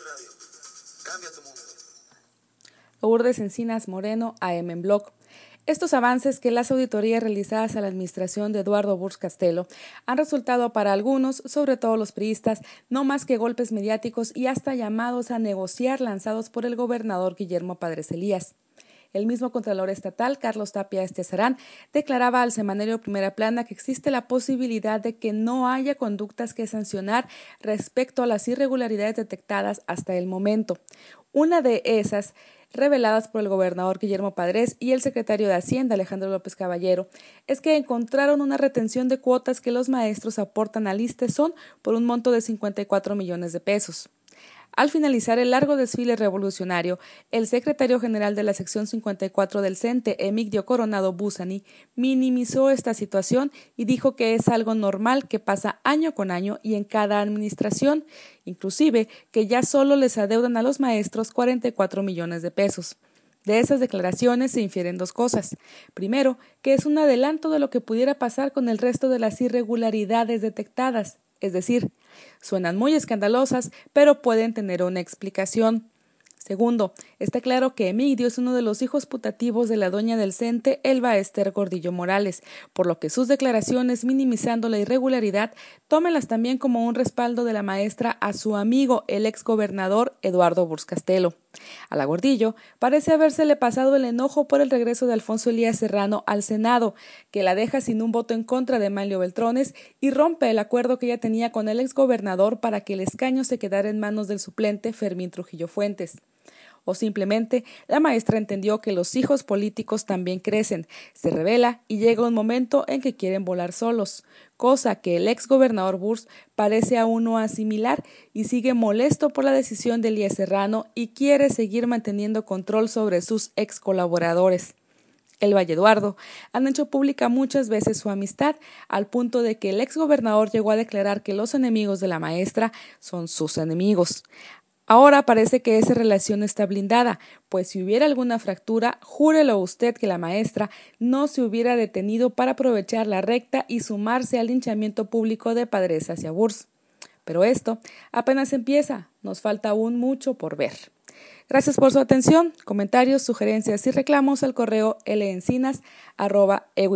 Radio. Cambia tu mundo. Lourdes Encinas Moreno, AM en Blog. Estos avances que las auditorías realizadas a la administración de Eduardo Burrs Castelo han resultado para algunos, sobre todo los priistas, no más que golpes mediáticos y hasta llamados a negociar lanzados por el gobernador Guillermo Padres Elías. El mismo Contralor Estatal, Carlos Tapia Estezarán, declaraba al semanario Primera Plana que existe la posibilidad de que no haya conductas que sancionar respecto a las irregularidades detectadas hasta el momento. Una de esas, reveladas por el gobernador Guillermo Padres y el secretario de Hacienda Alejandro López Caballero, es que encontraron una retención de cuotas que los maestros aportan al ISSSTE por un monto de 54 millones de pesos. Al finalizar el largo desfile revolucionario, el secretario general de la sección 54 del CENTE, Emigdio Coronado Busani, minimizó esta situación y dijo que es algo normal que pasa año con año y en cada administración, inclusive que ya solo les adeudan a los maestros 44 millones de pesos. De esas declaraciones se infieren dos cosas. Primero, que es un adelanto de lo que pudiera pasar con el resto de las irregularidades detectadas. Es decir, suenan muy escandalosas, pero pueden tener una explicación. Segundo, está claro que Emigdio es uno de los hijos putativos de la dueña del CENTE, Elba Ester Gordillo Morales, por lo que sus declaraciones minimizando la irregularidad, tómenlas también como un respaldo de la maestra a su amigo, el exgobernador Eduardo Burrs Castelo. A la Gordillo parece habérsele pasado el enojo por el regreso de Alfonso Elías Serrano al Senado, que la deja sin un voto en contra de Manlio Beltrones y rompe el acuerdo que ella tenía con el exgobernador para que el escaño se quedara en manos del suplente Fermín Trujillo Fuentes. O simplemente la maestra entendió que los hijos políticos también crecen, se revela y llega un momento en que quieren volar solos, cosa que el exgobernador Burrs parece aún no asimilar y sigue molesto por la decisión de Elías Serrano y quiere seguir manteniendo control sobre sus ex colaboradores. Elba y Eduardo han hecho pública muchas veces su amistad, al punto de que el exgobernador llegó a declarar que los enemigos de la maestra son sus enemigos. Ahora parece que esa relación está blindada, pues si hubiera alguna fractura, júrelo usted que la maestra no se hubiera detenido para aprovechar la recta y sumarse al linchamiento público de Padres hacia Burrs. Pero esto apenas empieza, nos falta aún mucho por ver. Gracias por su atención, comentarios, sugerencias y reclamos al correo lencinas@ewi.mx.